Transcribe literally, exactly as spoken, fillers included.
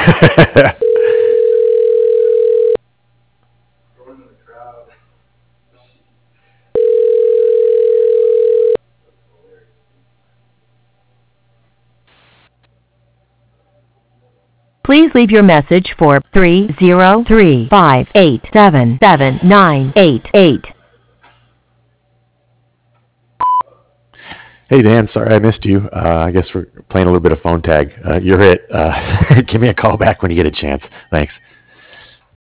Please leave your message for three zero three, five eight seven, seven nine eight eight. Hey, Dan, sorry I missed you. Uh, I guess we're playing a little bit of phone tag. Uh, you're it. Uh, give me a call back when you get a chance. Thanks.